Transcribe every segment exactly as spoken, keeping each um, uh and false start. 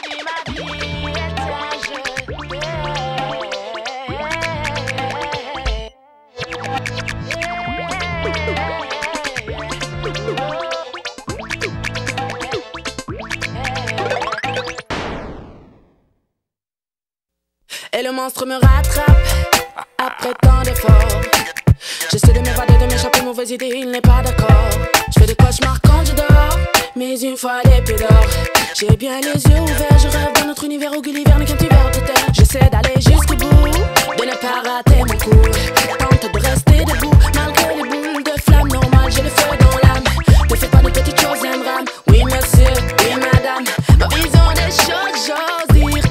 vie, ma vie est un jeu. Et le monstre me rattrape après tant d'efforts. J'essaie de m'évader, de m'échapper, mauvaise idée, il n'est pas d'accord. Je fais des cauchemars quand je dors, mais une fois les pieds d'or. J'ai bien les yeux ouverts, je rêve d'un autre univers où Gulliver n'est qu'un petit ver de terre. J'essaie d'aller jusqu'au bout, de ne pas rater mon coup. Tente de rester debout, malgré les boules de flammes normales. J'ai le feu dans l'âme, ne fais pas de petites choses, un drame. Oui monsieur, oui madame, ma vision des choses, j'ose dire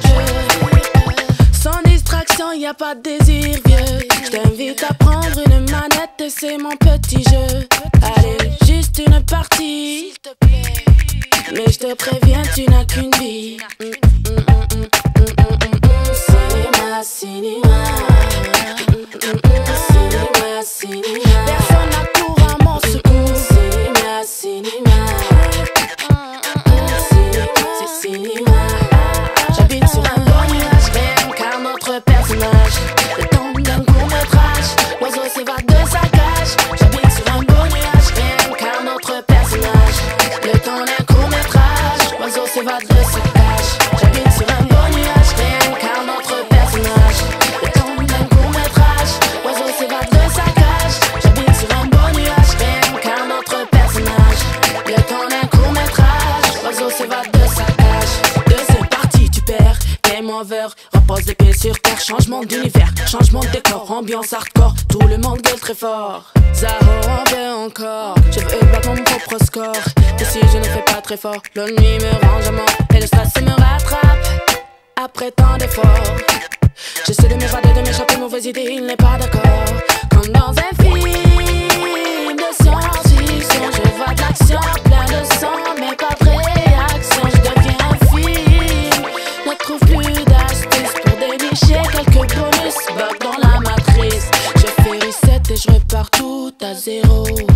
que sans distraction, y a pas de désir vieux. Je t'invite à prendre une manette et c'est mon petit jeu. Allez, juste une partie, mais je te préviens, tu n'as qu'une vie. Mm, mm, mm, mm, mm, mm, mm. Cinéma, cinéma. Mm, mm, mm, cinéma, cinéma. Personne n'accourt à mon secours. Cinéma, cinéma. Mm, mm, mm, cinéma, c'est cinéma. J'habite sur un beau nuage, réincarne notre personnage. Le temps d'un court métrage, l'oiseau s'évade de sa cage. J'habite sur un beau nuage, réincarne notre personnage. Le temps d'un court métrage, l'oiseau s'évade de sa cage. J'habite sur un beau nuage, réincarne notre personnage. Le temps d'un court métrage, l'oiseau s'évade de sa cage. J'habite sur un beau nuage, réincarne notre personnage. Le temps d'un court métrage, l'oiseau s'évade de sa cage. Deuxième partie, tu perds, game over. Repose les pieds sur terre, changement d'univers, changement de décor, ambiance hardcore. Tout le monde gueule très fort. Zaho en veut encore, je veux battre mon propre score. Et si je ne fais pas très fort, l'ennui me range à mort et le stress me rattrape après tant d'efforts. J'essaie de m'évader, de m'échapper, mauvaise idée, il n'est pas d'accord. Comme dans un film de science-fiction, je vois de l'action, plein de sang, mais pas de réaction. Je deviens un film, ne trouve plus d'astuces pour dénicher quelques bonus. Bug dans la matrice, je fais reset et je repars tout à zéro.